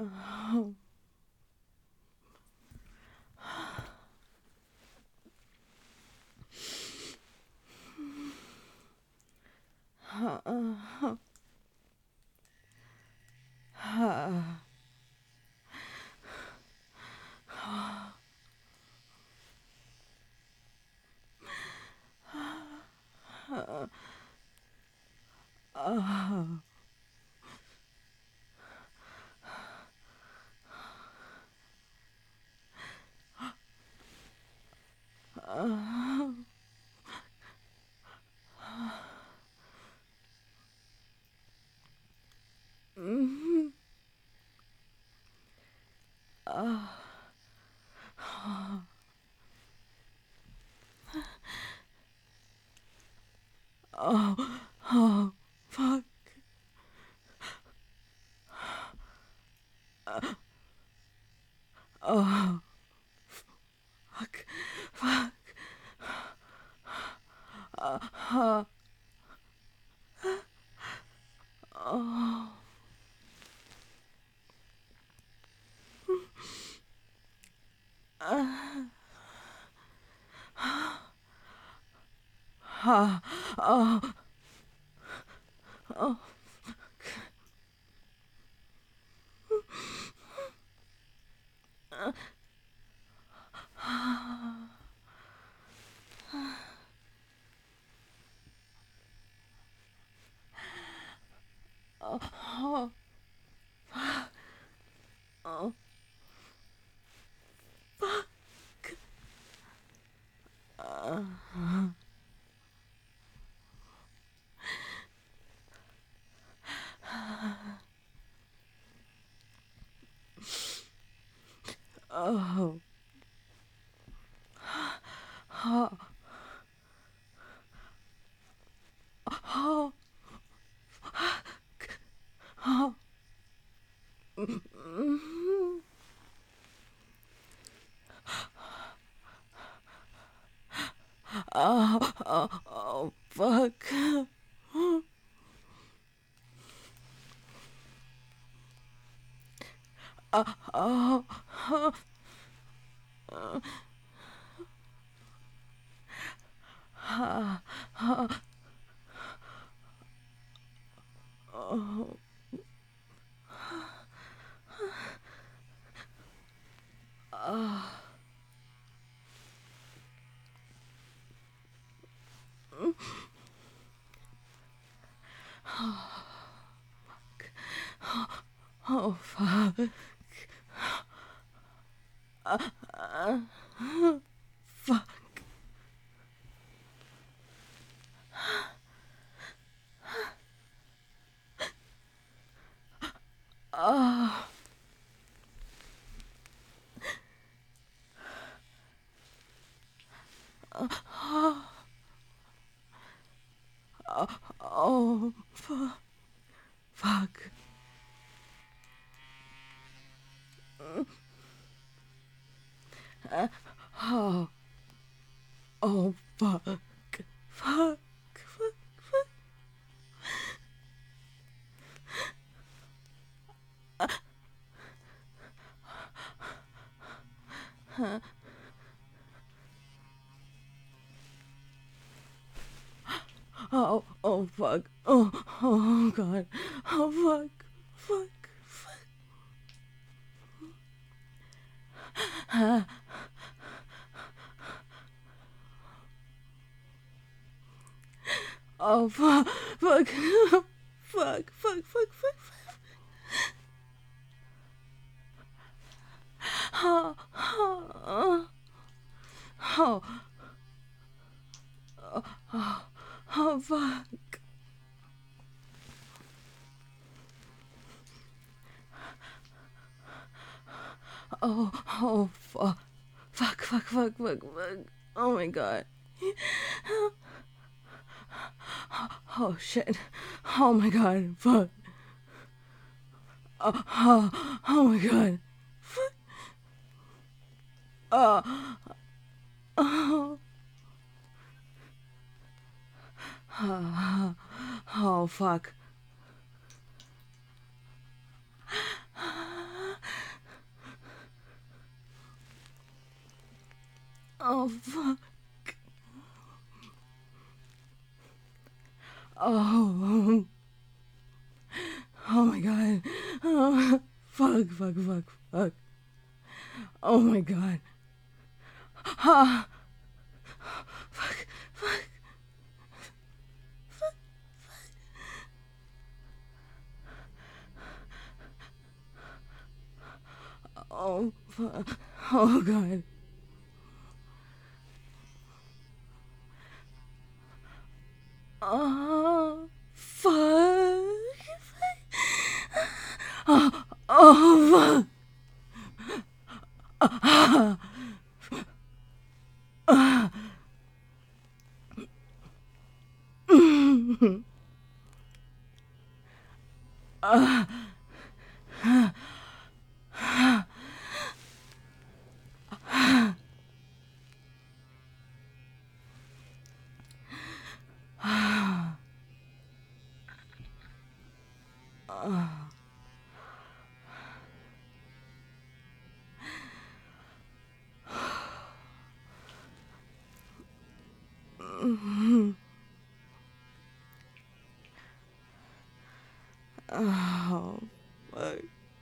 Oh, fuck. Oh, fuck. Fuck. Oh, oh, oh, oh, fuck. Oh, fuck. Fuck. Oh, fuck. Fuck. Oh, oh, fuck. Fuck. Fuck. Fuck. Oh, oh, fuck. Oh, oh, God. Oh, fuck. Fuck. Oh, fuck. Fuck. Fuck. Fuck. Fuck. Fuck. Fuck. Oh, oh, oh, oh, fuck. Oh, oh, fuck. Fuck, fuck, fuck, fuck, fuck. Oh my god. Oh shit. Oh my god. Fuck. Oh my god. Fuck. Oh, oh, oh fuck. Oh, fuck. Oh. Oh my god. Oh, fuck, fuck, fuck, fuck. Oh my god. Ah. Fuck, fuck. Oh, fuck. Oh god. Oh, fuck. Oh, oh, fuck. Oh, fuck.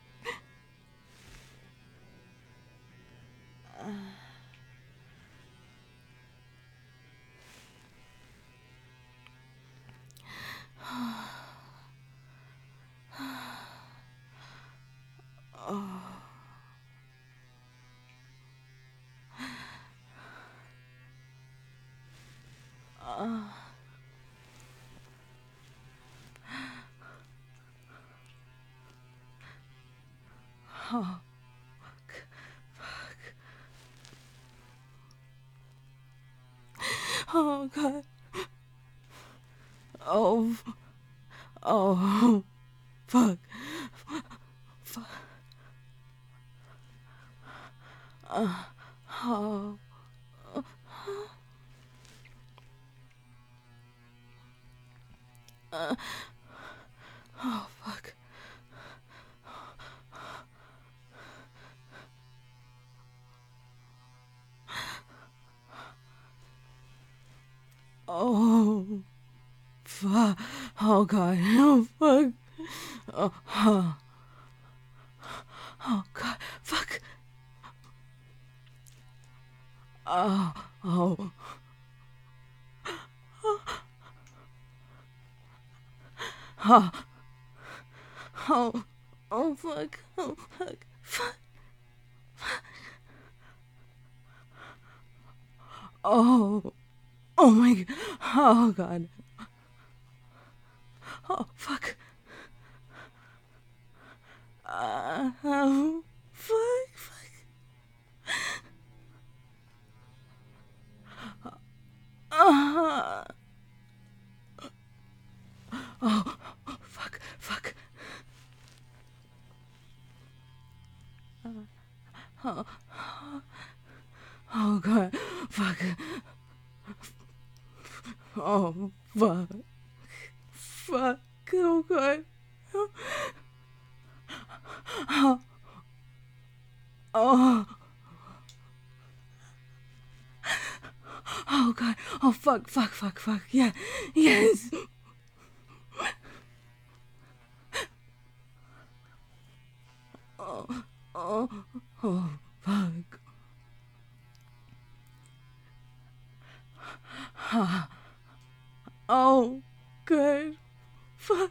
Oh, oh god. Oh, oh, fuck. Oh, oh, fuck. Oh, fuck. Oh god. Oh, fuck. Oh, oh, oh god. Fuck. Oh, oh, oh, oh, oh, fuck. Oh, fuck. Fuck. Oh, oh my god. Oh god. Oh, fuck. Fuck, fuck. Uh, oh, fuck, fuck. Oh, oh god. Fuck. Oh, fuck. Fuck. Oh god. Oh, oh, oh god. Oh, fuck, fuck, fuck, fuck. Yeah. Yes. Oh, oh, oh, fuck. Oh, good. Fuck.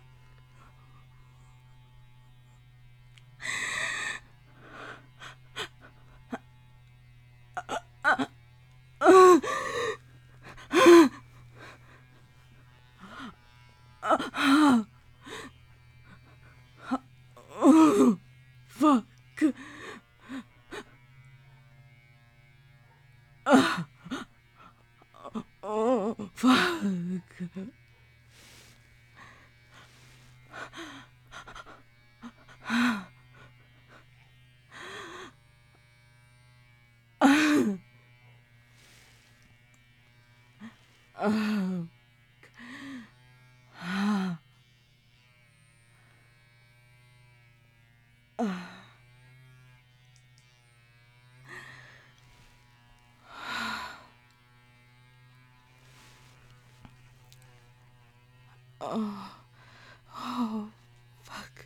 Oh, fuck. Oh, fuck. Oh, Oh, fuck.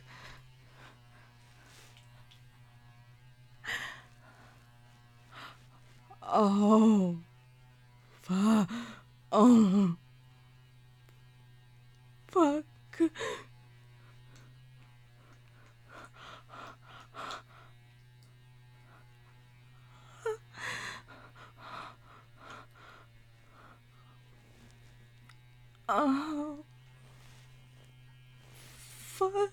Oh, fuck. Oh, fuck. Oh, fuck.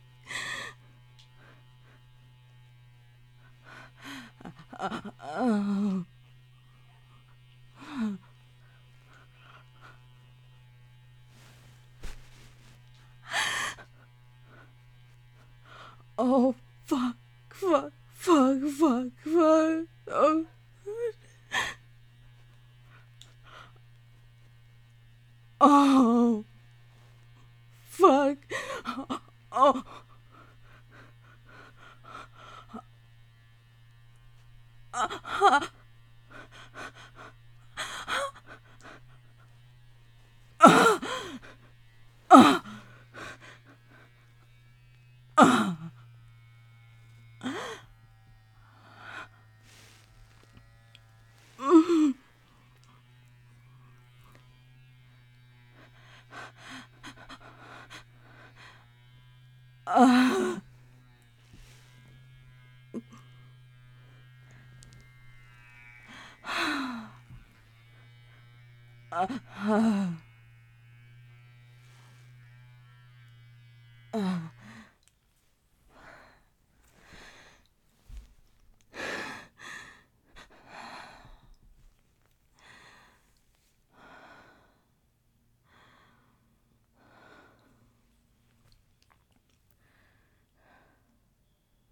Oh, oh, fuck, fuck, fuck, fuck, fuck. Oh, oh, fuck. Oh,